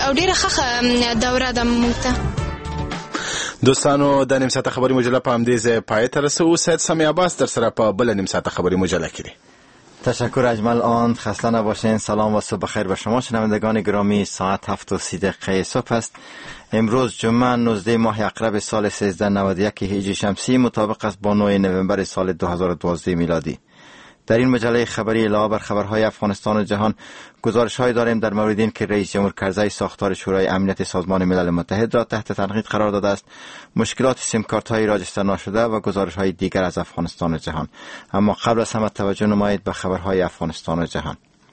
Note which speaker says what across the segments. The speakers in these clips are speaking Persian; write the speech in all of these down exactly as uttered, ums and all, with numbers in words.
Speaker 1: او ډیره ښه دوره ده موږ ته.
Speaker 2: دوستانو د نیم ساعته خبری مجله په همدې ځای پای ته رسو. سید سمی عباس در سره په بل نیم ساعته خبری مجله کې.
Speaker 3: تشکر اجمل آن، خسته نباشین. سلام و صبح بخیر به شما شنوندگان گرامی. ساعت هفت و سی دقیقه صبح است. امروز جمعه نوزده ماه اقرب سال سیزده نود و یک هجری شمسی مطابق است با نه نوامبر سال دو هزار و دوازده میلادی. در این مجله خبری علاوه بر خبرهای افغانستان و جهان گزارش‌هایی داریم در مورد این که رئیس جمهور کرزی ساختار شورای امنیت سازمان ملل متحد را تحت تنقید قرار داده است، مشکلات سیم کارت‌های راجستر ناشده و گزارش‌های دیگر از افغانستان و جهان. اما قبل از همه توجه نمایید به خبرهای افغانستان و جهان.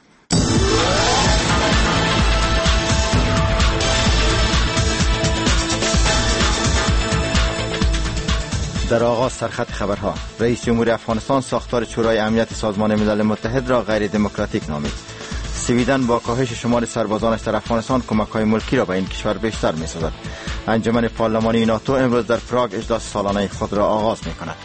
Speaker 3: در آغاز سرخط خبرها، رئیس جمهور افغانستان ساختار شورای امنیت سازمان ملل متحد را غیر دموکراتیک نامید. سویدن با کاهش شمار سربازانش در افغانستان کمک‌های ملکی را به این کشور بیشتر می‌سازد. انجمن پارلمانی ناتو امروز در پراگ اجلاس سالانه خود را آغاز می‌کند.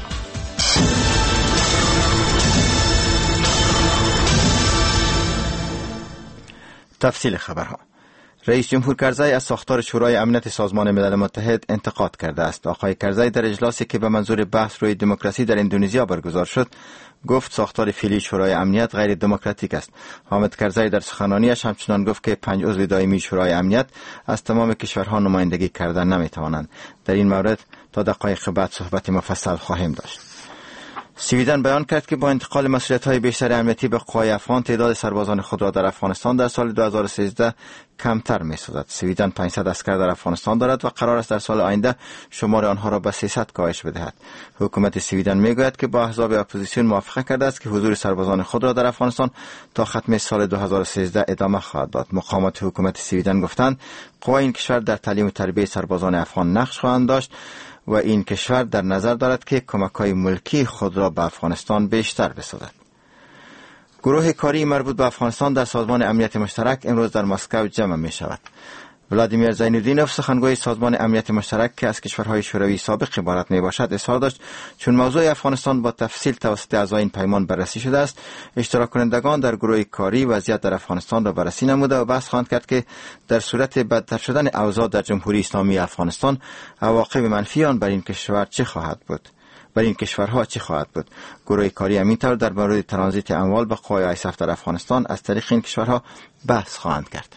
Speaker 3: تفصیل خبرها. رئیس جمهور کرزی از ساختار شورای امنیت سازمان ملل متحد انتقاد کرده است. آقای کرزی در اجلاسی که به منظور بحث روی دموکراسی در اندونزیا برگزار شد گفت ساختار فعلی شورای امنیت غیر دموکراتیک است. حامد کرزی در سخنرانیش همچنان گفت که پنج عضو دائمی شورای امنیت از تمام کشورها نمایندگی کردن نمیتوانند. در این مورد تا دقایق بعد صحبت مفصل خواهیم داشت. سویدن بیان کرد که با انتقال مسئولیت‌های بیشتر امنیتی به قوای افغان تعداد سربازان خود را در افغانستان در سال دو هزار و سیزده کمتر می‌سازد. سویدن پانصد اسکر در افغانستان دارد و قرار است در سال آینده شمار آنها را به سیصد کاهش بدهد. حکومت سویدن میگوید که با احزاب اپوزیسیون موافقت کرده است که حضور سربازان خود را در افغانستان تا ختم سال دو هزار و سیزده ادامه خواهد داد. مقامات حکومت سویدن گفتند قوای این کشور در تعلیم و تربیت سربازان افغان نقش خواهند داشت و این کشور در نظر دارد که کمک‌های ملکی خود را به افغانستان بیشتر بسازد. گروه کاری مربوط به افغانستان در سازمان امنیت مشترک امروز در مسکو جمع می شود. ولادیمیر زینالدینوف سخنگوی سازمان امنیت مشترک که از کشورهای شوروی سابق عبارت می باشد اظهار داشت چون موضوع افغانستان با تفصیل توسط اعضای این پیمان بررسی شده است، اشتراک کنندگان در گروه کاری وضعیت در افغانستان را بررسی نموده و بحث خواهند کرد که در صورت بدتر شدن اوضاع در جمهوری اسلامی افغانستان عواقب منفی آن بر این کشور چه خواهد بود. بر این کشورها چه خواهد بود. گروه کاری همینطور در مورد ترانزیت اموال به قوای آیسف در افغانستان از طریق این کشورها بحث خواهند کرد.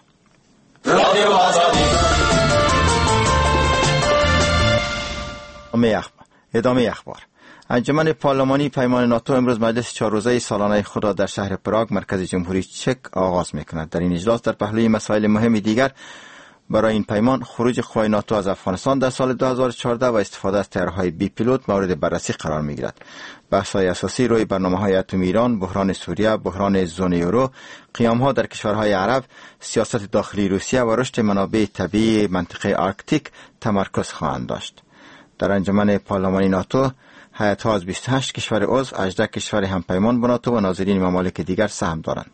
Speaker 3: ادامه اخبار. انجمن پارلمانی پیمان ناتو امروز مجلس چهار روزه سالانه خود را در شهر پراگ مرکز جمهوری چک آغاز می‌کند. در این اجلاس در پهلوی مسائل مهم دیگر برای این پیمان خروج قوای ناتو از افغانستان در سال دو هزار و چهارده و استفاده از طیاره‌های بی پیلوت مورد بررسی قرار می‌گیرد. بحث‌های اساسی روی برنامه‌های اتمی ایران، بحران سوریه، بحران زون یورو، قیام‌ها در کشورهای عرب، سیاست داخلی روسیه و رشد منابع طبیعی منطقه آرکتیک تمرکز خواهند داشت. در انجمن پارلمانی ناتو هیئت‌ها از بیست و هشت کشور عضو، هجده کشور همپیمان با ناتو و ناظرین ممالک دیگر سهم دارند.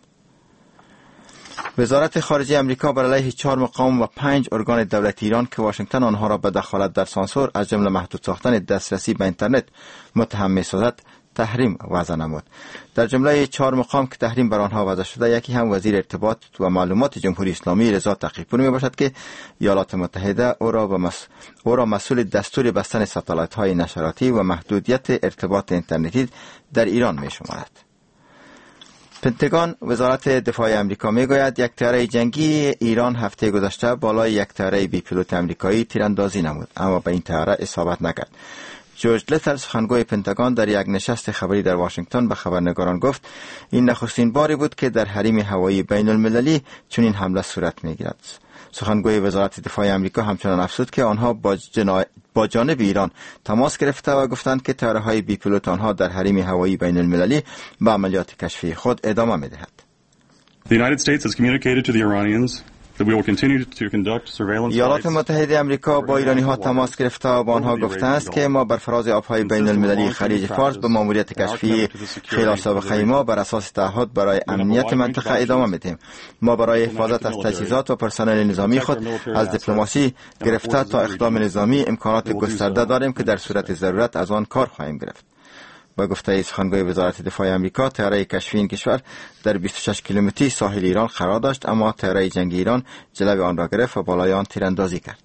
Speaker 3: وزارت خارجه امریکا بر علیه چهار مقام و پنج ارگان دولتی ایران که واشنگتن آنها را به دخالت در سانسور از جمله محدود ساختن دسترسی به اینترنت متهم می‌سازد تحریم وضع نمود. در جمله چهار مقام که تحریم بر آنها وضع شده یکی هم وزیر ارتباط و معلومات جمهوری اسلامی رضا تقی‌پور میباشد که ایالات متحده او را, مس... او را مسئول دستور بستن ساتلایت‌های نشراتی و محدودیت ارتباط اینترنتی در ایران می‌شمارد. پنتاگون وزارت دفاع آمریکا میگوید یک طیاره جنگی ایران هفته گذشته بالای یک طیاره بی پیلوت آمریکایی تیراندازی نمود اما به این طیاره اصابت نکرد. جورج لیتل سخنگوی پنتاگون در یک نشست خبری در واشنگتن به خبرنگاران گفت این نخستین باری بود که در حریم هوایی بین المللی چنین حمله صورت میگیرد. سخنگوی وزارت دفاع آمریکا همچنان افزود که آنها با, جنا... با جانب ایران تماس گرفته و گفتند که طیاره‌های بی پیلوت آنها در حریم هوایی بین المللی به عملیات کشفی خود ادامه می‌دهد.
Speaker 4: The United States has communicated to the Iranians that we will continue to conduct surveillance.
Speaker 3: ایالات متحده آمریکا با ایرانی‌ها تماس گرفته و با آنها گفته است که ما بر فراز آب‌های بین المللی خلیج فارس به ماموریت کشفی خلال سابقه ما بر اساس تعهد برای امنیت منطقه ادامه می‌دهیم. ما برای حفاظت از تجهیزات و پرسنل نظامی خود از دیپلماسی گرفته تا اقدام نظامی امکانات گسترده داریم که در صورت ضرورت از آن کار خواهیم گرفت. با گفته سخنگوی وزارت دفاع آمریکا، طیاره کشفی این کشور در بیست و شش کیلومتری ساحل ایران قرار داشت، اما طیاره جنگی ایران جلوی آن را گرفت و بالای آن تیراندازی کرد.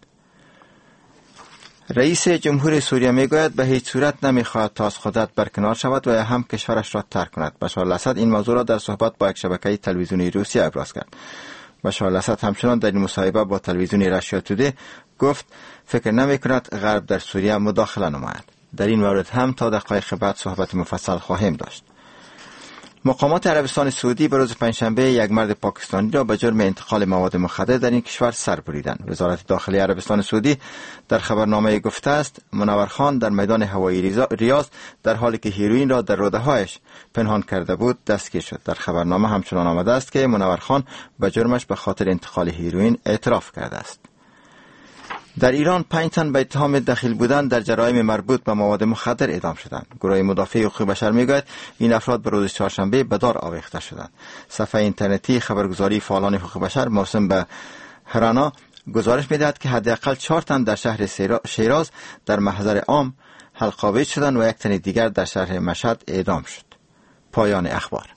Speaker 3: رئیس جمهور سوریه میگوید به هیچ صورت نمیخواهد تا از قدرت برکنار شود و یا هم کشورش را ترک کند. بشار الاسد این موضوع را در صحبت با یک شبکه تلویزیونی روسیه ابراز کرد. بشار الاسد همچنان در این مصاحبه با تلویزیون رشیا توده گفت فکر نمی کند غرب در سوریه مداخله نماید. در این مورد هم تا دقایق بعد صحبت مفصل خواهیم داشت. مقامات عربستان سعودی به روز پنجشنبه یک مرد پاکستانی را به جرم انتقال مواد مخدر در این کشور سر بریدند. وزارت داخلی عربستان سعودی در خبرنامه گفته است منور خان در میدان هوایی ریاض در حالی که هیروئین را در روده‌هایش پنهان کرده بود دستگیر شد. در خبرنامه همچنان آمده است که منور خان به جرمش به خاطر انتقال هیروئین اعتراف کرده است. در ایران پنج تن به اتهام دخیل بودن در جرایم مربوط به مواد مخدر اعدام شدند. گروه مدافع حقوق بشر میگوید این افراد به روز چهارشنبه به دار آویخته شدند. صفحه اینترنتی خبرگزاری فعالان حقوق بشر موسوم به هرانا گزارش میدهد که حداقل چهار تن در شهر شیراز در محضر عام حلق‌آویز شدند و یک تن دیگر در شهر مشهد اعدام شد. پایان اخبار.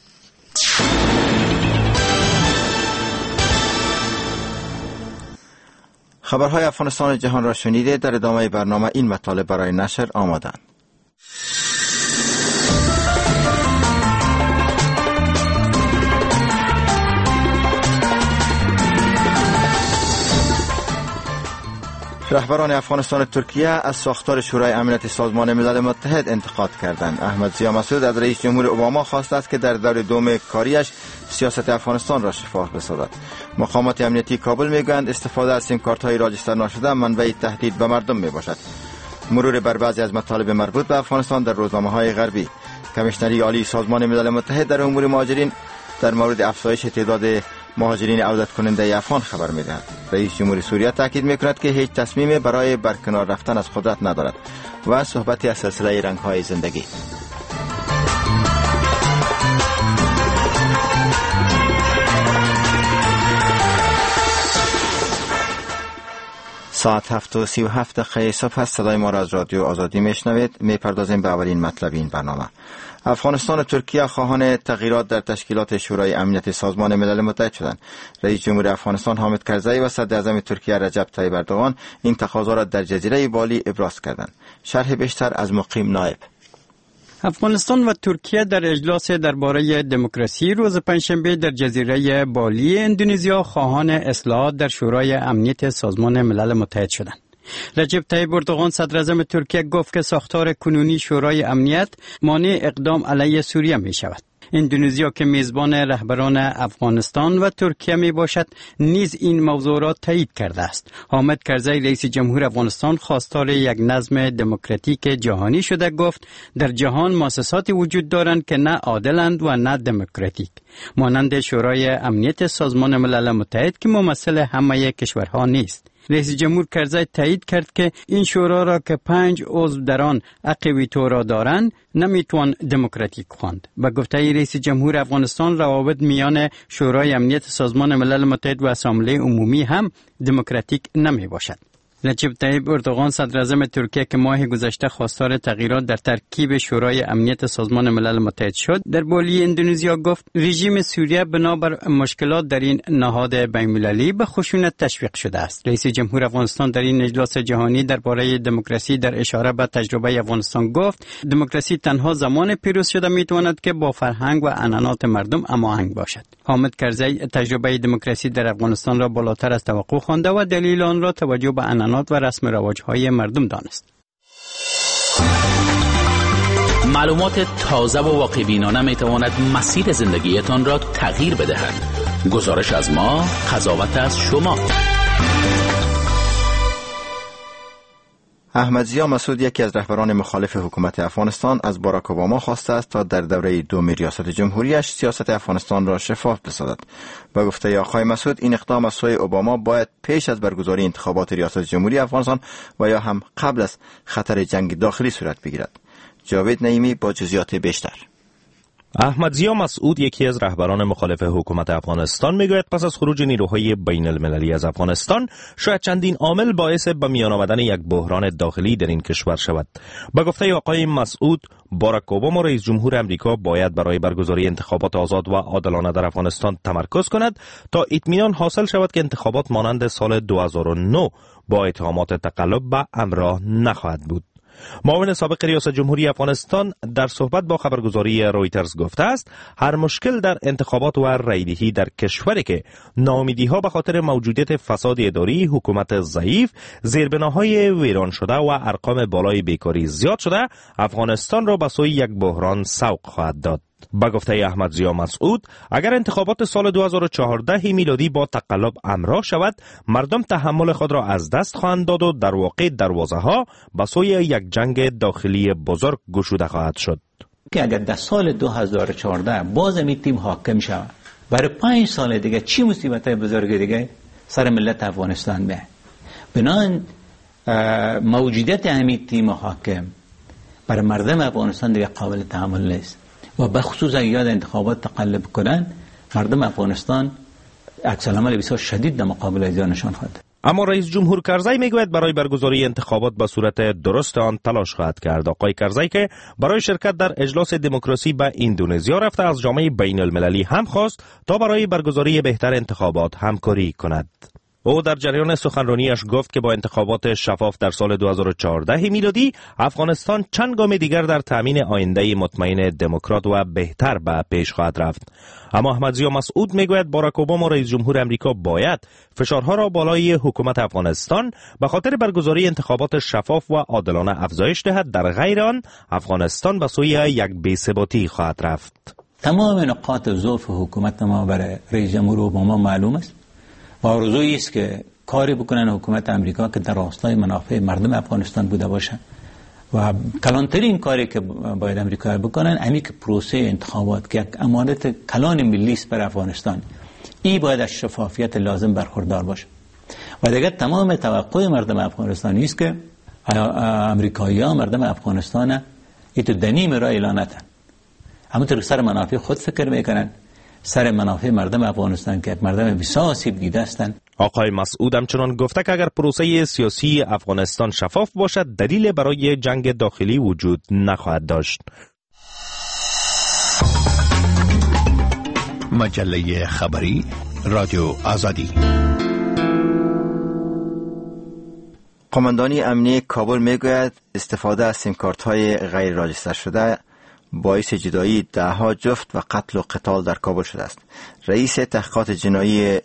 Speaker 3: خبرهای افغانستان جهان را شنیده. در ادامه برنامه این مطالب برای نشر آمادند. رهبران افغانستان و ترکیه از ساختار شورای امنیت سازمان ملل متحد انتقاد کردند. احمد ضیا مسعود از رئیس جمهور اوباما خواسته است که در دور دوم کاریش سیاست افغانستان را شفاف بسازد. مقامات امنیتی کابل میگویند استفاده از سیم کارت های راجستر نشده منبع تهدید به مردم می باشد. مرور بر بعضی از مطالب مربوط به افغانستان در روزنامه های غربی. کمیشنری عالی سازمان ملل متحد در امور مهاجرین در مورد افزایش تعداد مهاجرین عودت کننده افغان خبر می‌دهد. رئیس جمهور سوریه تاکید می‌کند که هیچ تصمیمی برای برکنار رفتن از قدرت ندارد و صحبتی از سلسله رنگ‌های زندگی. ساعت هفت و سی و هفت دقیقه صبح است. صدای ما را از رادیو آزادی میشنوید. میپردازیم به اولین مطلب این برنامه. افغانستان و ترکیه خواهان تغییرات در تشکیلات شورای امنیت سازمان ملل متحد شدند. رئیس جمهور افغانستان حامد کرزی و صدر اعظم ترکیه رجب طیب اردوغان این تقاضا را در جزیره بالی ابراز کردند. شرح بیشتر از مقیم نایب.
Speaker 5: افغانستان و ترکیه در اجلاس درباره دموکراسی روز پنجشنبه در جزیره بالی اندونزیا خواهان اصلاحات در شورای امنیت سازمان ملل متحد شدند. رجب طیب اردوغان صدر اعظم ترکیه گفت که ساختار کنونی شورای امنیت مانع اقدام علیه سوریه می شود. اندونزیا که میزبان رهبران افغانستان و ترکیه می باشد نیز این موضوع را تایید کرده است. حامد کرزی رئیس جمهور افغانستان خواستار یک نظم دموکراتیک جهانی شده گفت در جهان مؤسساتی وجود دارند که نه عادلند و نه دموکراتیک، مانند شورای امنیت سازمان ملل متحد که ممثل همه کشورها نیست. رئیس جمهور کرزی تایید کرد که این شورا را که پنج عضو در آن حق ویتو را دارند نمیتوان دموکراتیک خواند. به گفته رئیس جمهور افغانستان روابط میان شورای امنیت سازمان ملل متحد و اسامبله عمومی هم دموکراتیک نمی باشد. رجب طیب اردوغان صدر اعظم ترکیه که ماه گذشته خواستار تغییرات در ترکیب شورای امنیت سازمان ملل متحد شد در بالی اندونزیا گفت رژیم سوریه بنابر مشکلات در این نهاد بین‌المللی به خشونت تشویق شده است. رئیس جمهور افغانستان در این اجلاس جهانی درباره دموکراسی در اشاره به تجربه افغانستان گفت دموکراسی تنها زمان پیروز شده میتواند که با فرهنگ و عنعنات مردم هماهنگ باشد. حامد کرزی تجربه دموکراسی در افغانستان را بالاتر از توقع خوانده و دلیل آن را توجه به عنعنات و رسم رواج‌های مردم دانست.
Speaker 6: معلومات تازه و واقع‌بینانه می‌تواند مسیر زندگیتان را تغییر بدهد. گزارش از ما، قضاوت از شما.
Speaker 3: احمد ضیا مسعود یکی از رهبران مخالف حکومت افغانستان از باراک اوباما خواسته است تا در دوره دوم ریاست جمهوریش سیاست افغانستان را شفاف بسازد. با گفته آقای مسعود این اقدام از سوی اوباما باید پیش از برگزاری انتخابات ریاست جمهوری افغانستان و یا هم قبل از خطر جنگ داخلی صورت بگیرد. جاوید نعیمی با جزئیات بیشتر.
Speaker 7: احمدضیا مسعود، یکی از رهبران مخالف حکومت افغانستان، میگوید پس از خروج نیروهای بین المللی از افغانستان شاید چندین عامل باعث به میان آمدن یک بحران داخلی در این کشور شود. به گفته آقای مسعود، باراک اوباما رئیس جمهور امریکا باید برای برگزاری انتخابات آزاد و عادلانه در افغانستان تمرکز کند تا اطمینان حاصل شود که انتخابات مانند سال دو هزار و نه با اتهامات تقلب به همراه نخواهد بود. معاون سابق ریاست جمهوری افغانستان در صحبت با خبرگزاری رویترز گفته است هر مشکل در انتخابات و رایدهی در کشوری که ناامیدی‌ها به خاطر موجودیت فساد اداری، حکومت ضعیف، زیربناهای ویران شده و ارقام بالای بیکاری زیاد شده، افغانستان را به سوی یک بحران سوق خواهد داد. با گفته احمدضیا مسعود، اگر انتخابات سال دو هزار و چهارده میلادی با تقلب همراه شود، مردم تحمل خود را از دست خواهند داد و در واقع دروازه ها به سوی یک جنگ داخلی بزرگ گشوده خواهد شد.
Speaker 8: که اگر در سال دو هزار و چهارده باز می تیم حاکم شود، برای پنج سال دیگه چی مصیبت بزرگ دیگه سر ملت افغانستان میه. بنان موجودیت همین تیم حاکم برای مردم افغانستان دیگه قابل تحمل نیست و به خصوص اگر انتخابات تقلب کنن، مردم افغانستان عکس العمل بسیار شدید در مقابل از نشان خواهد.
Speaker 7: اما رئیس جمهور کرزی میگوید برای برگزاری انتخابات به صورت درست آن تلاش خواهد کرد. آقای کرزی که برای شرکت در اجلاس دموکراسی به اندونزیا رفته، از جامعه بین المللی هم خواست تا برای برگزاری بهتر انتخابات همکاری کند. او در جریان سخنرانیش گفت که با انتخابات شفاف در سال دو هزار و چهارده میلادی افغانستان چند گام دیگر در تامین آینده مطمئن دموکرات و بهتر به پیش خواهد رفت. اما احمدضیا مسعود میگوید باراک اوباما رئیس جمهور امریکا باید فشارها را بالای حکومت افغانستان به خاطر برگزاری انتخابات شفاف و عادلانه افزایش دهد، در غیر آن افغانستان به سوی یک بی‌ثباتی خواهد رفت.
Speaker 8: تمام نقاط ضعف حکومت ما برای رئیس جمهور اوباما معلوم است و آرزویی است که کاری بکنن حکومت امریکا که در راستای منافع مردم افغانستان بوده باشه و کلانترین کاری که باید امریکا بکنن همین که پروسه انتخابات که یک امانت کلان ملی است بر افغانستان، این باید از شفافیت لازم برخوردار باشه و دیگه تمام توقع مردم افغانستان است که امریکایی‌ها مردم افغانستان ایتو دنیم را اعلانتن، همونطور سر منافع خود فکر میکنن، سر منافع مردم افغانستان که مردم بسیار آسیب دیده هستند.
Speaker 7: آقای مسعود همچنان گفته که اگر پروسه سیاسی افغانستان شفاف باشد، دلیل برای جنگ داخلی وجود نخواهد داشت.
Speaker 9: مجله خبری رادیو آزادی.
Speaker 3: قماندانی امنیتی کابل میگوید استفاده از سیم کارت های غیر راجستر شده باعث جدایی ده ها جفت و قتل و قتال در کابل شده است. رئیس تحقیقات جنایی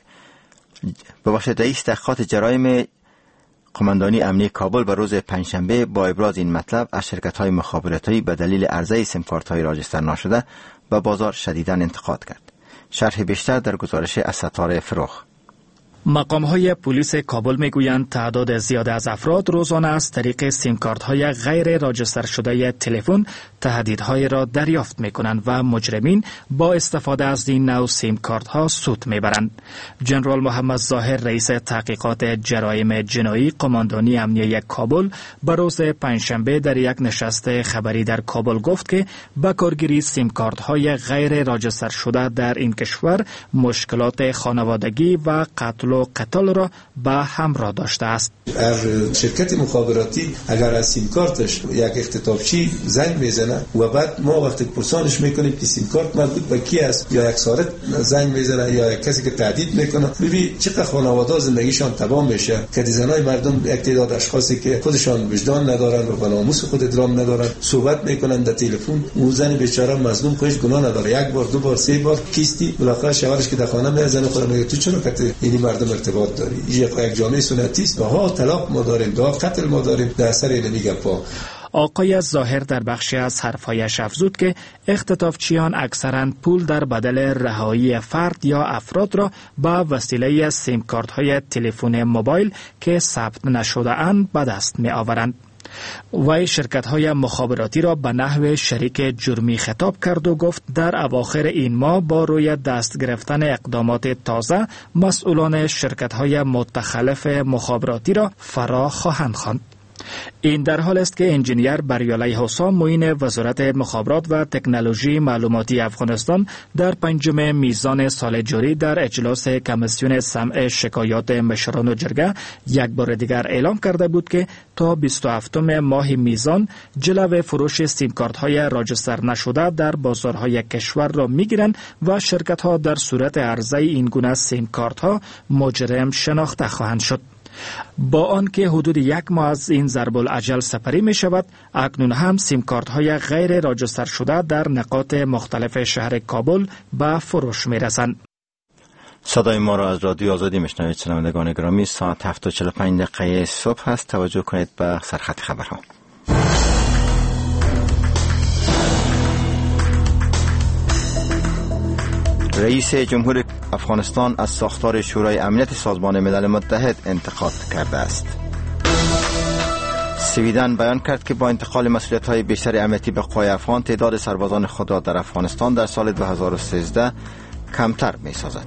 Speaker 3: ببخشید رئیس تحقیقات جرایم قماندانی امنیتی کابل به روز پنجشنبه با ابراز این مطلب از شرکت‌های مخابراتی به دلیل عرضه سیم کارت‌های راجستر نشده به بازار شدیداً انتقاد کرد. شرح بیشتر در گزارش از ستاره فروخ.
Speaker 10: مقام‌های پلیس کابل میگویند تعداد زیاد از افراد روزانه از طریق سیم کارت‌های غیر راجستر شده تلفن تهدیدهای را دریافت می‌کنند و مجرمین با استفاده از این نوع سیم کارت‌ها سود می‌برند. جنرال محمد ظاهر رئیس تحقیقات جرایم جنایی قماندانی امنیتی کابل به روز پنجشنبه در یک نشست خبری در کابل گفت که با کارگیری سیم کارت‌های غیر راجستر شده در این کشور مشکلات خانوادگی و قتل و قتل را به همراه داشته است.
Speaker 11: هر شرکت مخابراتی اگر از سیم کارتش یک اختطافچی زنگ میزنه و بعد ما وقتی پرسانش میکنیم که سیم کارت مربوط به کی است، یا یک سارق زنگ میزنه یا یک کسی که تهدید میکنه، ببین چقدر خانواده زندگیشان تباه میشه که زنای مردم یک تعداد اشخاصی که خودشان وجدان ندارن و به ناموس خود احترام ندارن صحبت میکنن در تلفن، اون زن بیچاره مظلوم خودش گناه نداره، یک بار دو بار سه بار کیستی بالاخره شوهرش که در خانه میزنه خود میگه تو چرا که این مردم ارتباط داری؟ یک جامعه سنتی است. ها طلاق ما داریم، دا قتل ما داریم، در اثر این میگه.
Speaker 10: آقای ظاهر در بخشی از حرفایش افزود که اختطافچیان اکثراً پول در بدل رهایی فرد یا افراد را با وسیله سیم کارت های تلفن موبایل که ثبت نشده اند به دست می آورند. وی شرکت های مخابراتی را به نحو شریک جرمی خطاب کرد و گفت در اواخر این ماه با روی دست گرفتن اقدامات تازه مسئولان شرکت های متخلف مخابراتی را فرا خواهند خواند. این در حال است که انجینیر بریالی حسام معین وزارت مخابرات و تکنولوژی معلوماتی افغانستان در پنجم میزان سال جاری در اجلاس کمیسیون سمع شکایات مشران و جرگه یک بار دیگر اعلام کرده بود که تا بیست و هفتم ماه میزان جلو فروش سیم کارت های راجستر نشده در بازارهای کشور را میگیرند و شرکت ها در صورت عرضه این گونه سیم کارت ها مجرم شناخته خواهند شد. با آنکه حدود یک ماه از این ضرب الاجل سپری می شود، اکنون هم سیم کارت های غیر راجستر شده در نقاط مختلف شهر کابل به فروش می رسند.
Speaker 3: صدای ما را از رادیو آزادی میشنوید. شنوندگان گرامی، ساعت هفت و چهل و پنج دقیقه صبح است. توجه کنید به سرخط خبرها. رئیس جمهور افغانستان از ساختار شورای امنیت سازمان ملل متحد انتقاد کرده است. سویدن بیان کرد که با انتقال مسئولیت‌های بیشتر امنیتی به قوای افغان، تعداد سربازان خود را در افغانستان در سال دو هزار و سیزده کمتر می‌سازد.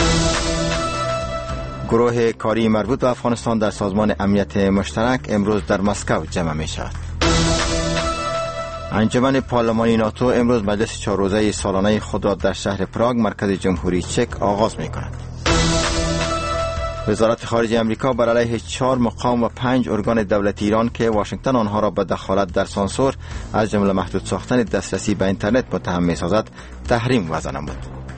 Speaker 3: گروه کاری مربوط به افغانستان در سازمان امنیت مشترک امروز در مسکو جمع می‌شود. انجمن پارلمانی ناتو امروز مجلس چهار روزه سالانه خود را در شهر پراگ مرکز جمهوری چک آغاز می کند. وزارت خارجه امریکا بر علیه چهار مقام و پنج ارگان دولتی ایران که واشنگتن آنها را به دخالت در سانسور از جمله محدود ساختن دسترسی به اینترنت متهم می سازد تحریم وضع نمود.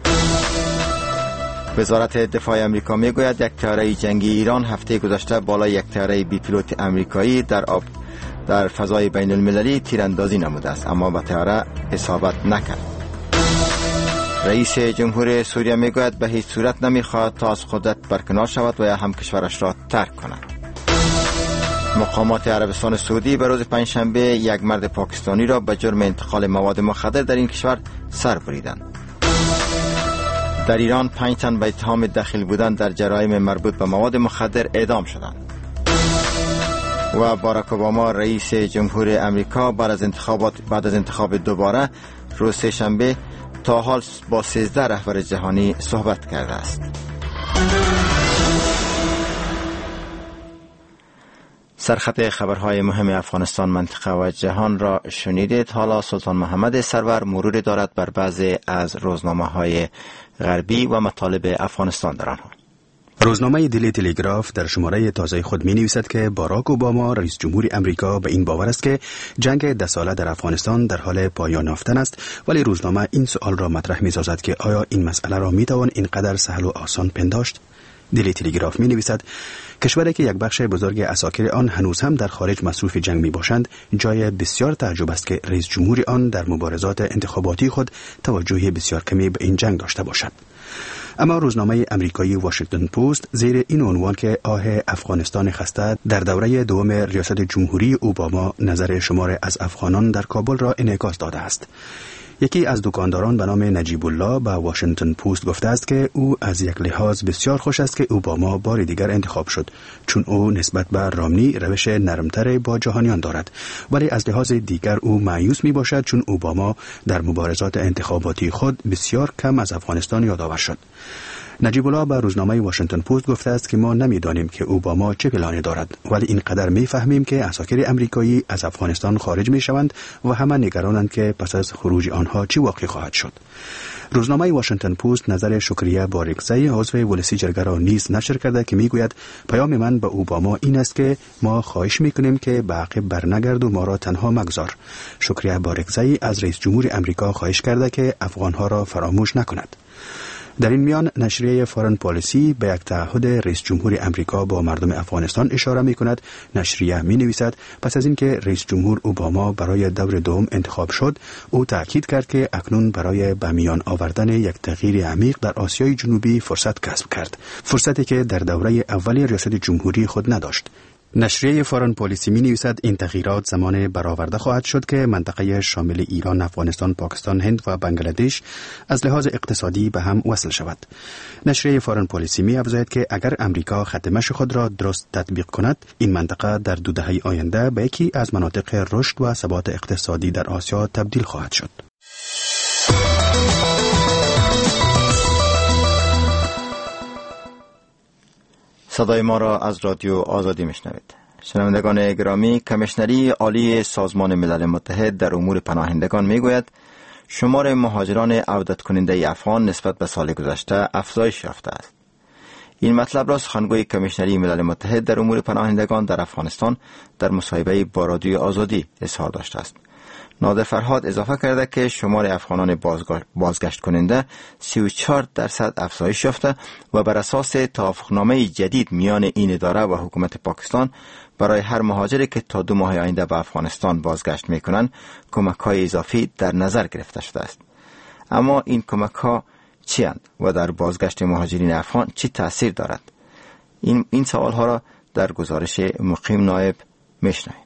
Speaker 3: وزارت دفاع امریکا می گوید یک طیاره جنگی ایران هفته گذشته بالای یک طیاره بی پیلوت امریکایی در آب در فضای بین المللی تیراندازی نموده است، اما به طیاره اصابت نکرد. رئیس جمهور سوریه میگوید به هیچ صورت نمیخواهد تا از قدرت برکنار شود و یا هم کشورش را ترک کند. مقامات عربستان سعودی به روز پنجشنبه یک مرد پاکستانی را به جرم انتقال مواد مخدر در این کشور سر بریدند. در ایران پنج تن به اتهام دخیل بودن در جرایم مربوط به مواد مخدر اعدام شدند. و باراک اوباما رئیس جمهور امریکا بعد از انتخابات بعد از انتخاب دوباره روز سه‌شنبه تا حال با سیزده رهبر جهانی صحبت کرده است. سرخط خبرهای مهم افغانستان، منطقه و جهان را شنیدید. حالا سلطان محمد سرور مرور دارد بر بعضی از روزنامه‌های غربی و مطالب افغانستان در آنها.
Speaker 12: روزنامه دیلی تلگراف در شماره تازه خود می نویسد که باراک اوباما رئیس جمهور امریکا به این باور است که جنگ ده ساله در افغانستان در حال پایان یافتن است، ولی روزنامه این سوال را مطرح می سازد که آیا این مسئله را می توان اینقدر سهل و آسان پنداشت؟ دیلی تلگراف می نویسد کشوری که یک بخش بزرگ عساکر آن هنوز هم در خارج مصروف جنگ می باشند، جای بسیار تعجب است که رئیس جمهور آن در مبارزات انتخاباتی خود توجه بسیار کمی به این جنگ داشته باشد. اما روزنامه امریکایی واشنگتن پست زیر این عنوان که آه افغانستان خسته در دوره دوم ریاست جمهوری اوباما نظر شمار از افغانان در کابل را انعکاس داده است. یکی از دکانداران به نام نجیب الله به واشنگتن پست گفته است که او از یک لحاظ بسیار خوش است که اوباما بار دیگر انتخاب شد، چون او نسبت به رامنی روش نرمتر با جهانیان دارد، ولی از لحاظ دیگر او مایوس می باشد چون اوباما در مبارزات انتخاباتی خود بسیار کم از افغانستان یادآور شد. نجیب الله به روزنامه واشنگتن پست گفته است که ما نمی‌دانیم که اوباما چه پلانی دارد، ولی اینقدر می‌فهمیم که عساکر امریکایی از افغانستان خارج می‌شوند و همه نگرانند که پس از خروج آنها چی واقع خواهد شد. روزنامه واشنگتن پست نظر شکریه بارکزی عضو ولسی جرگه را نیز نشر کرده که میگوید پیام من به اوباما این است که ما خواهش میکنیم که به عقب برنگرد و ما را تنها مگذار. شکریه بارکزی از رئیس جمهور امریکا خواهش کرده که افغانها را فراموش نکند. در این میان نشریه فارن پالیسی به یک تعهد رئیس جمهور امریکا با مردم افغانستان اشاره می کند. نشریه می نویسد پس از اینکه رئیس جمهور اوباما برای دور دوم انتخاب شد، او تاکید کرد که اکنون برای به میان آوردن یک تغییر عمیق در آسیای جنوبی فرصت کسب کرد، فرصتی که در دوره اولی ریاست جمهوری خود نداشت. نشریه فارن پالیسی می نویسد این تغییرات زمان برآورده خواهد شد که منطقه شامل ایران، افغانستان، پاکستان، هند و بنگلادش از لحاظ اقتصادی به هم وصل شود. نشریه فارن پالیسی می افزاید که اگر امریکا خط مشی خود را درست تطبیق کند، این منطقه در دو دهه آینده به یکی از مناطق رشد و ثبات اقتصادی در آسیا تبدیل خواهد شد. صدای ما را از رادیو آزادی میشنوید.
Speaker 3: شنوندگان گرامی، کمیشنری عالی سازمان ملل متحد در امور پناهندگان میگوید شمار مهاجران عودت کننده افغان نسبت به سال گذشته افزایش یافته است. این مطلب را سخنگوی کمیشنری ملل متحد در امور پناهندگان در افغانستان در مصاحبه با رادیو آزادی اظهار داشته است. نادر فرهاد اضافه کرده که شمار افغانان بازگشت کننده سی و چهار درصد افزایش یافته و بر اساس توافقنامه جدید میان این اداره و حکومت پاکستان برای هر مهاجری که تا دو ماه آینده به افغانستان بازگشت میکنند کمک‌های اضافی در نظر گرفته شده است. اما این کمک‌ها چی اند و در بازگشت مهاجرین افغان چی تأثیر دارد؟ این این سوال‌ها را در گزارش مقیم نایب میشنویم.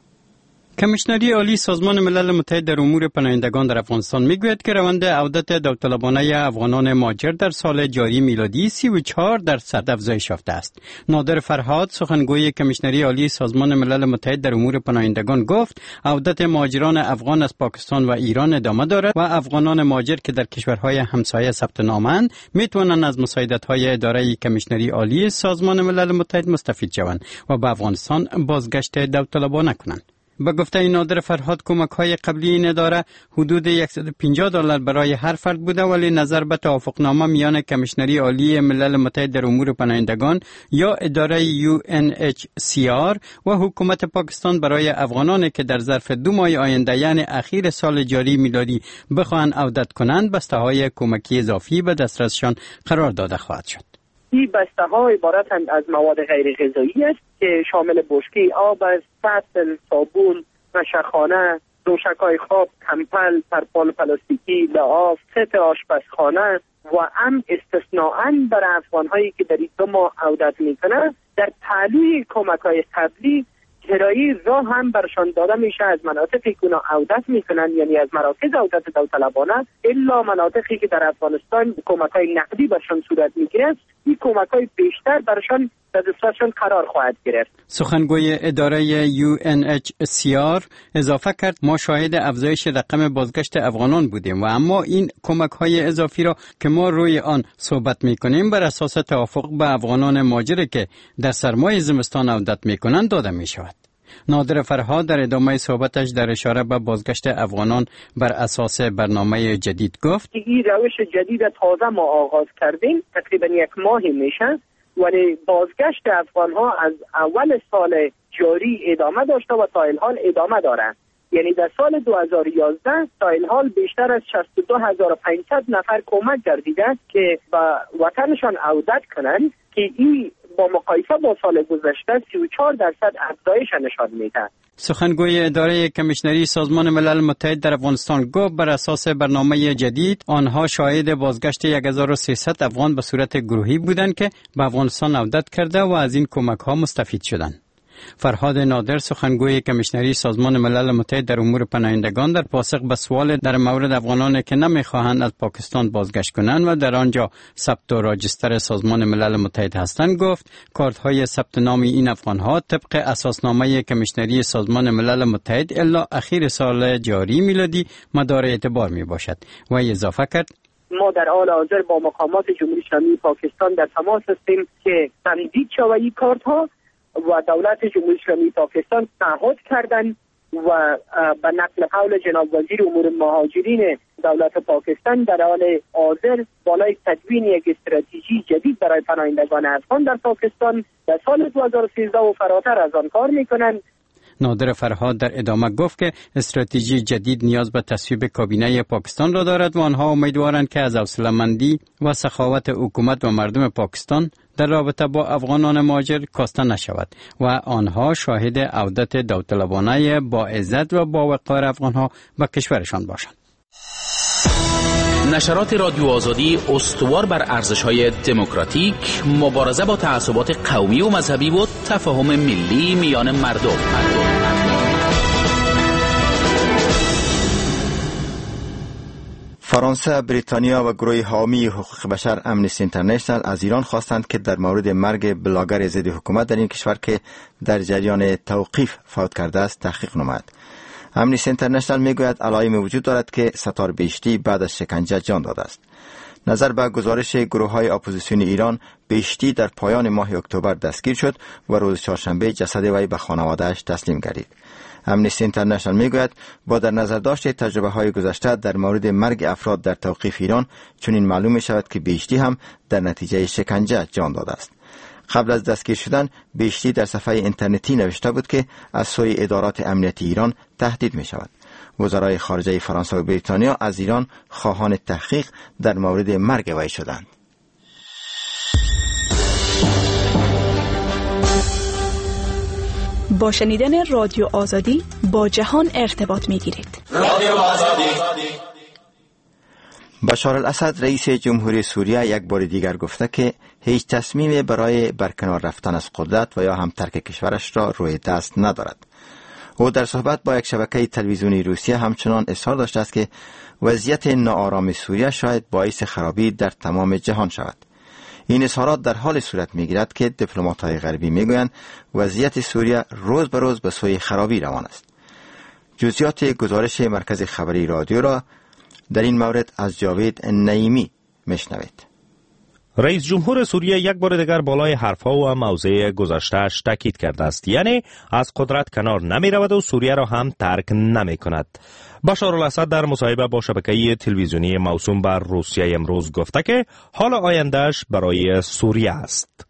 Speaker 5: کمیشنری عالی سازمان ملل متحد در امور پناهندگان در افغانستان میگوید که روند عودت داوطلبانه افغانان مهاجر در سال جاری میلادی سی و چهار درصد افزایش یافته است. نادر فرهاد سخنگوی کمیشنری عالی سازمان ملل متحد در امور پناهندگان گفت عودت مهاجران افغان از پاکستان و ایران ادامه دارد و افغانان مهاجر که در کشورهای همسایه ثبت نامند میتوانند از مساعدت‌های اداره کمیشنری عالی سازمان ملل متحد مستفید شوند و به افغانستان بازگشت داوطلبانه کنند. به گفته نادر فرهاد کمک‌های قبلی این اداره حدود صد و پنجاه دلار برای هر فرد بوده، ولی نظر به توافقنامه میان کمیشنری عالی ملل متحد در امور پناهندگان یا اداره یو ان اچ سی آر و حکومت پاکستان برای افغانانی که در ظرف دو ماه آینده یعنی اخیر سال جاری میلادی بخواهند عودت کنند بسته‌های کمکی اضافی به دسترسشان قرار داده خواهد شد.
Speaker 13: این بسته ها عبارتند از مواد غیر غذایی است که شامل بشکه آب است، فصل، صابون، مشخانه، دوشکای خواب، کمپل، ترپال پلاستیکی، لعاف، ست آشپزخانه و هم استثناءً برای افغان‌هایی که در این دو ماه عودت میکنند در پهلوی کمک‌های قبلی کرایه راه هم برشان داده میشه از مناطقی که اونا عودت میکنن، یعنی از مراکز عودت داوطلبانه الا مناطقی که در افغانستان کمک‌های نقدی برشان صورت میگیره، این کمک‌های بیشتر برشان در دسترسشان قرار خواهد گرفت.
Speaker 5: سخنگوی اداره یو ان اچ سی آر اضافه کرد ما شاهد افزایش رقم بازگشت افغانان بودیم و اما این کمک‌های اضافی را که ما روی آن صحبت میکنیم بر اساس توافق به افغانان مهاجر که در سرمای زمستان عودت میکنند داده میشود. نادر فرهاد در ادامه صحبتش در اشاره به بازگشت افغانان بر اساس برنامه جدید گفت
Speaker 13: این روش جدید تازه ما آغاز کردیم، تقریبا یک ماه میشه، ولی بازگشت افغان ها از اول سال جاری ادامه داشته و تا الحال ادامه داره. یعنی در سال دو هزار و یازده تا الحال بیشتر از شصت و دو هزار و پانصد نفر کمک گردیده که به وطنشان عودت کنند که این با مقایسه با سال گذشته سی و چهار درصد افزایش نشان میده.
Speaker 5: سخنگوی اداره کمیشنری سازمان ملل متحد در افغانستان گفت بر اساس برنامه جدید آنها شاهد بازگشت هزار و سیصد افغان به صورت گروهی بودند که به افغانستان عودت کرده و از این کمک ها مستفید شدند. فرهاد نادر سخنگوی کمیشنری سازمان ملل متحد در امور پناهندگان در پاسخ به سوال در مورد افغانان که نمیخواهند از پاکستان بازگشت کنند و در آنجا ثبت و راجستر سازمان ملل متحد هستند گفت کارت‌های ثبت نام این افغان‌ها طبق اساسنامه کمیشنری سازمان ملل متحد الا اخیر سال جاری میلادی مدار اعتبار میباشد و اضافه کرد
Speaker 13: ما در حال حاضر با مقامات جمهوری اسلامی پاکستان در تماس هستیم که تمدید شود این کارت‌ها و دولت جمهوری اسلامی پاکستان تعهد کردند و به نقل قول جناب وزیر امور مهاجرین دولت پاکستان در حال حاضر بالای تدوین یک استراتژی جدید برای پناهندگان افغان در پاکستان در سال دو هزار و سیزده و فراتر از آن کار میکنند.
Speaker 5: نادر فرهاد در ادامه گفت که استراتژی جدید نیاز به تصویب کابینه پاکستان را دارد و آنها امیدوارند که از حوصله‌مندی و سخاوت حکومت و مردم پاکستان در رابطه با افغانان مهاجر کاسته نشود و آنها شاهد عودت داوطلبانه با عزت و با وقار افغانها به کشورشان باشند.
Speaker 6: نشرات رادیو آزادی استوار بر ارزش‌های دموکراتیک، مبارزه با تعصبات قومی و مذهبی و تفاهم ملی میان مردم.
Speaker 3: فرانسه، بریتانیا و گروه حامی حقوق بشر امنیستی اینترنشنال از ایران خواستند که در مورد مرگ بلاگر ضد حکومت در این کشور که در جریان توقیف فوت کرده است تحقیق نماید. امنیستی اینترنشنال میگوید علائم وجود دارد که ستار بهشتی بعد از شکنجه جان داده است. نظر به گزارش گروه‌های اپوزیسیون ایران، بهشتی در پایان ماه اکتبر دستگیر شد و روز چهارشنبه جسد وی به خانواده‌اش تسلیم گردید. امنیستی اینترنشنال میگوید با در نظر داشت تجربه های گذشته در مورد مرگ افراد در توقیف ایران، چنین معلوم می شود که بهشتی هم در نتیجه شکنجه جان داده است. قبل از دستگیر شدن، بهشتی در صفحه اینترنتی نوشته بود که از سوی ادارات امنیتی ایران تهدید می شود. وزرای خارجه فرانسه و بریتانیا از ایران خواهان تحقیق در مورد مرگ وی شدند.
Speaker 14: با شنیدن رادیو آزادی با جهان ارتباط می گیرید.
Speaker 15: رادیو آزادی.
Speaker 3: بشار الاسد رئیس جمهوری سوریه یک بار دیگر گفته که هیچ تصمیمی برای برکنار رفتن از قدرت و یا هم ترک کشورش را روی دست ندارد. او در صحبت با یک شبکه تلویزیونی روسیه همچنان اصرار داشته است که وضعیت ناآرام سوریه شاید باعث خرابی در تمام جهان شود. این اظهارات در حال صورت می‌گیرد که دیپلمات‌های غربی می‌گویند وضعیت سوریه روز به روز به سوی خرابی روان است. جزئیات گزارش مرکز خبری رادیو را در این مورد از جاوید نعیمی میشنوید.
Speaker 7: رئیس جمهور سوریه یک بار دیگر بالای حرفها و موضع گذشته‌اش تاکید کرده است، یعنی از قدرت کنار نمی رود و سوریه را هم ترک نمی کند. بشار الاسد در مصاحبه با شبکه تلویزیونی موسوم بر روسیه امروز گفته که حال آیندهش برای سوریه است.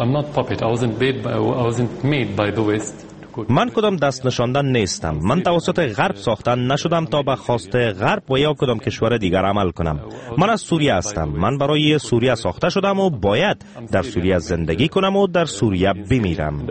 Speaker 7: من کدام دست نشاندن نیستم. من توسط غرب ساختن نشدم تا به خواست غرب و یا کدام کشور دیگر عمل کنم. من از سوریه هستم. من برای سوریه ساخته شدم و باید در سوریه زندگی کنم و در سوریه بمیرم.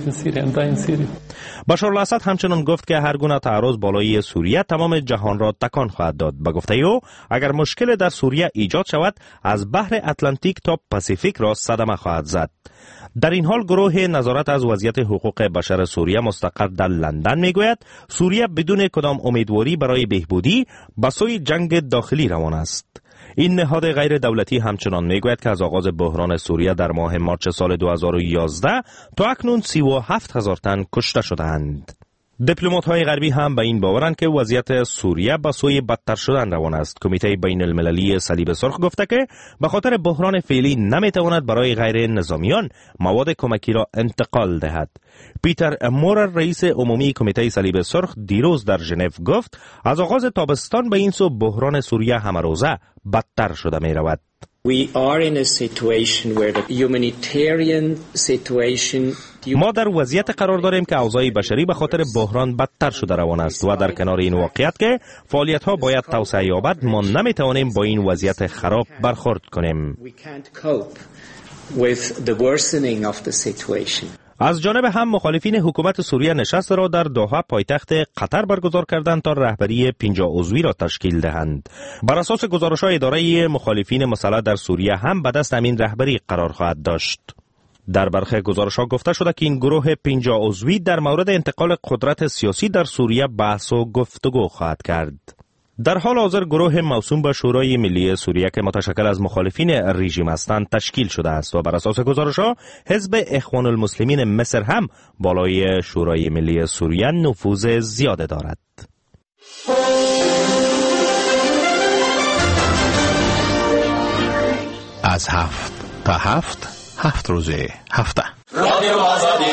Speaker 7: بشار الاسد همچنان گفت که هر گونه تعرض بالای سوریه تمام جهان را تکان خواهد داد. به گفته او اگر مشکل در سوریه ایجاد شود، از بحر اتلانتیک تا پاسیفیک را صدمه خواهد زد. در این حال گروه نظارت از وضعیت حقوق بشر سوریه مستقر در لندن میگوید سوریه بدون کدام امیدواری برای بهبودی به سوی جنگ داخلی روان است. این نهاد غیر دولتی همچنان میگوید که از آغاز بحران سوریه در ماه مارچ سال دو هزار و یازده تا اکنون سی و هفت هزار تن کشته شدند. دیپلمات‌های غربی هم به این باورند که وضعیت سوریه به سوی بدتر شدن روان است. کمیته بین المللی صلیب سرخ گفته که به خاطر بحران فعلی نمیتواند برای غیر نظامیان مواد کمکی را انتقال دهد. پیتر مورر رئیس عمومی کمیته صلیب سرخ دیروز در ژنو گفت از آغاز تابستان به این سو بحران سوریه همه روزه بدتر شده می رود.
Speaker 16: We are in a situation where the humanitarian situation
Speaker 7: ما در وضعیت قرار داریم که اوضاع بشری به خاطر بحران بدتر شده روان است و در کنار این واقعیت که فعالیت ها باید توسعه یابد، ما نمیتوانیم با این وضعیت خراب برخورد کنیم.
Speaker 16: we can't cope with the worsening of the situation.
Speaker 7: از جانب هم مخالفین حکومت سوریه نشست را در دوحه پایتخت قطر برگزار کردند تا رهبری پنجاه عضوی را تشکیل دهند. بر اساس گزارش‌های اداره مخالفین مسلح در سوریه هم به دست همین رهبری قرار خواهد داشت. در برخی گزارش‌ها گفته شده که این گروه پنجاه عضوی در مورد انتقال قدرت سیاسی در سوریه بحث و گفتگو خواهد کرد. در حال حاضر گروه موسوم به شورای ملی سوریه که متشکل از مخالفین رژیم هستند تشکیل شده است و بر اساس گزارش‌ها حزب اخوان المسلمین مصر هم بالای شورای ملی سوریه نفوذ زیاده دارد.
Speaker 9: از هفت تا هفت هفت روز هفته
Speaker 15: رادیو آزادی.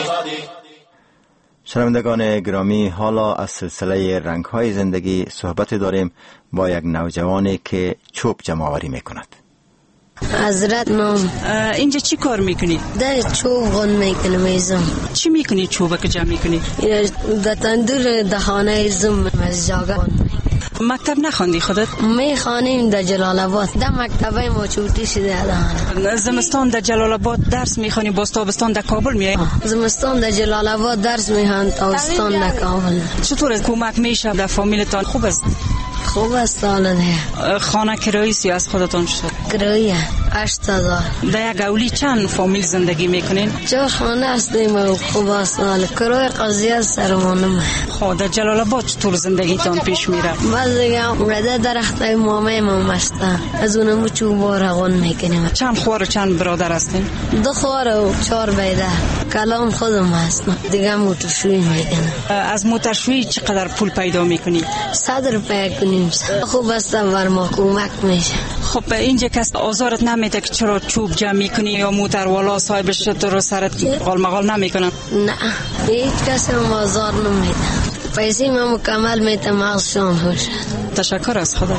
Speaker 3: شنوندگان گرامی، حالا از سلسله رنگ‌های زندگی صحبت داریم با یک نوجوانی که چوب جمع‌آوری می‌کند.
Speaker 17: حضرت ما
Speaker 18: اینجا چی کار میکنی؟
Speaker 17: در چوب غن میکنم ایزم.
Speaker 18: چی میکنی چوبه که جمع میکنی؟
Speaker 17: در تندور دهانه ایزم از جاگه.
Speaker 18: مکتب نخوندی خودت؟
Speaker 17: میخوانیم در جلال آباد. در مکتبه ما چوتی شده دهانه.
Speaker 18: زمستان در جلال آباد درس میخوانی، باز تابستان در کابل میای؟
Speaker 17: زمستان در جلال آباد درس میخوان، تابستان در کابل.
Speaker 18: چطور کمک میشه در فامیلتان؟ خوب است؟
Speaker 17: خوب است سال ده.
Speaker 18: خانه کرایی سی از خودتان شد؟
Speaker 17: کرایی هشت هزار.
Speaker 18: در یک اولی چند فامیل زندگی میکنین؟
Speaker 17: چه خانه هستیم و خوب است سال. کرای قضیه سرمانم.
Speaker 18: خب در جلال آباد چطور زندگیتان پیش میره؟
Speaker 17: بعض دیگه رده درخت مامه ما مشته. از اونم چوبا رغون میکنیم.
Speaker 18: چند خوار و چند برادر هستین؟
Speaker 17: دو خوار و چهار بیده. کلام خودم هستم. دیگه موترشوی میکنم.
Speaker 18: از موترشوی چقدر پول پیدا میکنی؟
Speaker 17: صد روپیه کنیم. خوب است بر ما کمک میشه.
Speaker 18: خب اینجا کس آزارت نمیده که چرا چوب جمع میکنی یا موتر والا صاحبش تو رو سرت قال مقال نمیکنن؟
Speaker 17: نه هیچ کسی هم آزار نمیده. پیسی ما مکمل میتم مغزشان باشه.
Speaker 18: تشکر از خدا.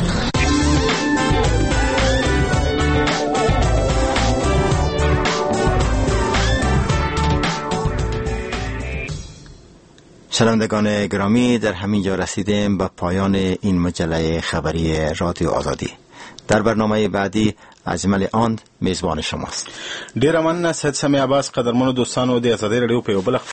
Speaker 3: شنوندگان گرامی، در همین جا رسیدیم به پایان این مجله خبری رادیو آزادی. در برنامه بعدی اجمل آند میزبان شماست.
Speaker 2: ډیر مننه سید سمی عباس. قدرمنو دوستانو د آزادۍ رادیو په یو بل